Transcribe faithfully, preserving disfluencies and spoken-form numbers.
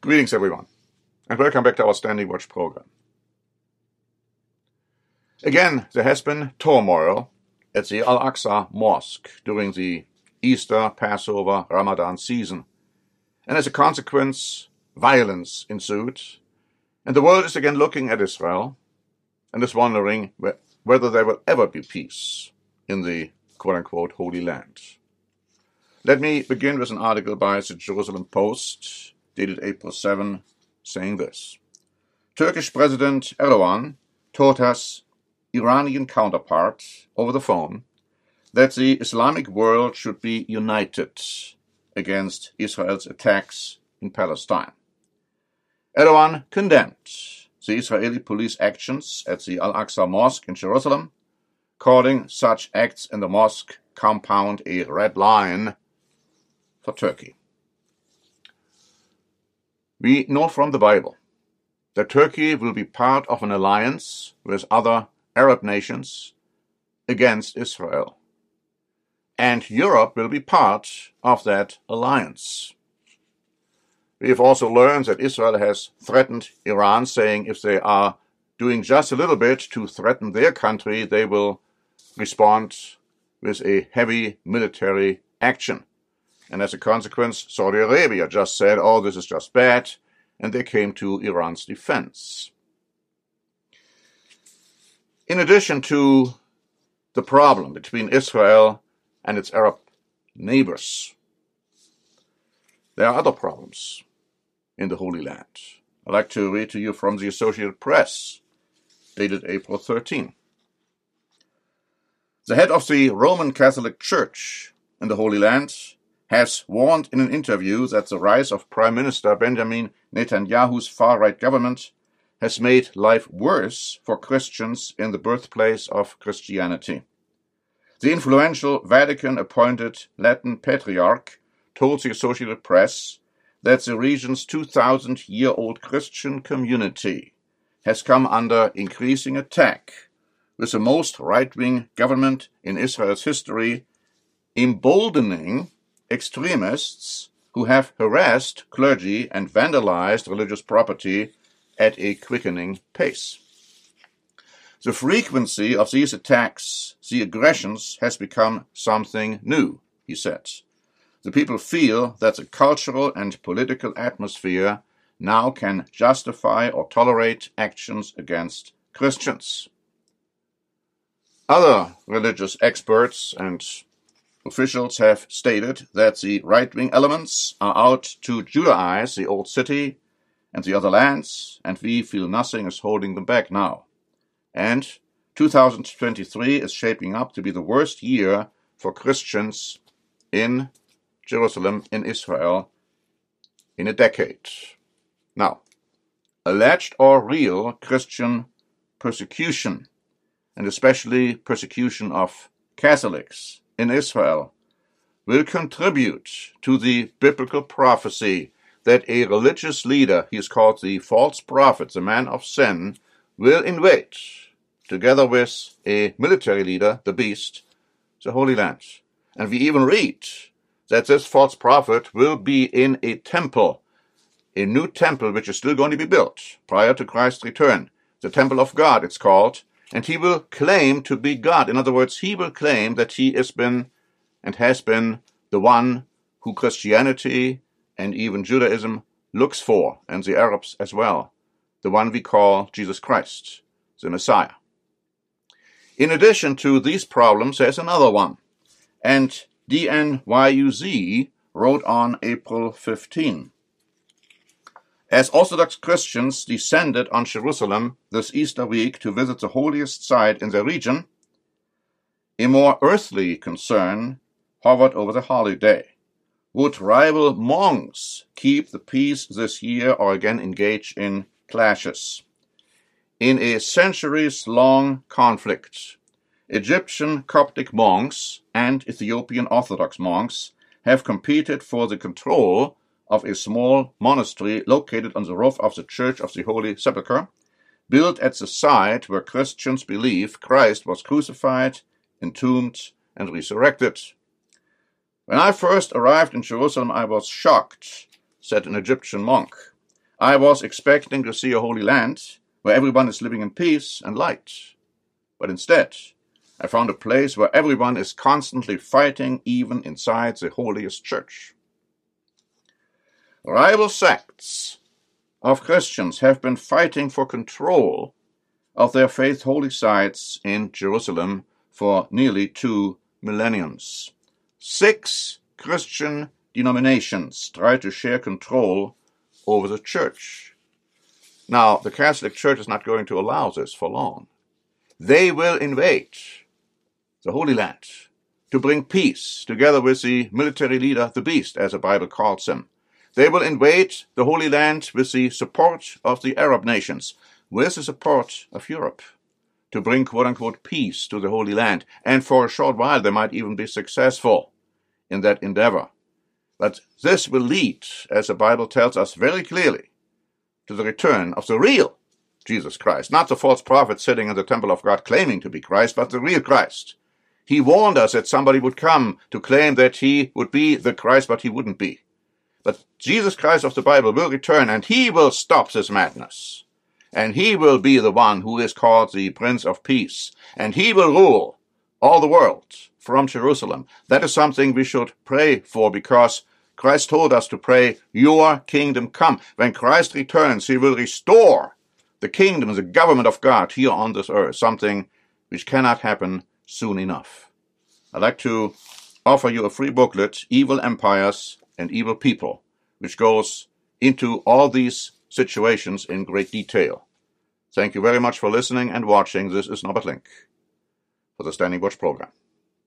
Greetings, everyone, and welcome back to our Standing Watch program. Again, there has been turmoil at the Al-Aqsa Mosque during the Easter, Passover, Ramadan season, and as a consequence, violence ensued, and the world is again looking at Israel and is wondering whether there will ever be peace in the quote-unquote Holy Land. Let me begin with an article by the Jerusalem Post, dated April seventh, saying this. Turkish President Erdogan told his Iranian counterpart over the phone that the Islamic world should be united against Israel's attacks in Palestine. Erdogan condemned the Israeli police actions at the Al-Aqsa Mosque in Jerusalem, calling such acts in the mosque compound a red line for Turkey. We know from the Bible that Turkey will be part of an alliance with other Arab nations against Israel, and Europe will be part of that alliance. We have also learned that Israel has threatened Iran, saying if they are doing just a little bit to threaten their country, they will respond with a heavy military action. And as a consequence, Saudi Arabia just said, oh, this is just bad, and they came to Iran's defense. In addition to the problem between Israel and its Arab neighbors, there are other problems in the Holy Land. I'd like to read to you from the Associated Press, dated April thirteenth. The head of the Roman Catholic Church in the Holy Land has warned in an interview that the rise of Prime Minister Benjamin Netanyahu's far-right government has made life worse for Christians in the birthplace of Christianity. The influential Vatican-appointed Latin Patriarch told the Associated Press that the region's two thousand year old Christian community has come under increasing attack, with the most right-wing government in Israel's history emboldening extremists who have harassed clergy and vandalized religious property at a quickening pace. The frequency of these attacks, the aggressions, has become something new, he said. The people feel that the cultural and political atmosphere now can justify or tolerate actions against Christians. Other religious experts and officials have stated that the right-wing elements are out to Judaize the old city and the other lands, and we feel nothing is holding them back now. And two thousand twenty-three is shaping up to be the worst year for Christians in Jerusalem, in Israel, in a decade. Now, alleged or real Christian persecution, and especially persecution of Catholics in Israel, will contribute to the biblical prophecy that a religious leader, he is called the false prophet, the man of sin, will invade, together with a military leader, the beast, the Holy Land. And we even read that this false prophet will be in a temple, a new temple which is still going to be built prior to Christ's return, the temple of God it's called, and he will claim to be God. In other words, he will claim that he has been and has been the one who Christianity and even Judaism looks for, and the Arabs as well, the one we call Jesus Christ, the Messiah. In addition to these problems, there's another one, and D N Y U Z wrote on April fifteenth. As Orthodox Christians descended on Jerusalem this Easter week to visit the holiest site in their region, a more earthly concern hovered over the holiday. Would rival monks keep the peace this year or again engage in clashes? In a centuries-long conflict, Egyptian Coptic monks and Ethiopian Orthodox monks have competed for the control of a small monastery located on the roof of the Church of the Holy Sepulchre, built at the site where Christians believe Christ was crucified, entombed, and resurrected. When I first arrived in Jerusalem, I was shocked, said an Egyptian monk. I was expecting to see a holy land where everyone is living in peace and light. But instead, I found a place where everyone is constantly fighting, even inside the holiest church. Rival sects of Christians have been fighting for control of their faith holy sites in Jerusalem for nearly two millenniums. Six Christian denominations try to share control over the church. Now, the Catholic Church is not going to allow this for long. They will invade the Holy Land to bring peace, together with the military leader, the Beast, as the Bible calls him. They will invade the Holy Land with the support of the Arab nations, with the support of Europe, to bring quote-unquote peace to the Holy Land. And for a short while, they might even be successful in that endeavor. But this will lead, as the Bible tells us very clearly, to the return of the real Jesus Christ, not the false prophet sitting in the temple of God claiming to be Christ, but the real Christ. He warned us that somebody would come to claim that he would be the Christ, but he wouldn't be. But Jesus Christ of the Bible will return, and he will stop this madness. And he will be the one who is called the Prince of Peace. And he will rule all the world from Jerusalem. That is something we should pray for, because Christ told us to pray, your kingdom come. When Christ returns, he will restore the kingdom, the government of God here on this earth, something which cannot happen soon enough. I'd like to offer you a free booklet, Evil Empires and Evil People, which goes into all these situations in great detail. Thank you very much for listening and watching. This is Norbert Link for the Standing Watch program.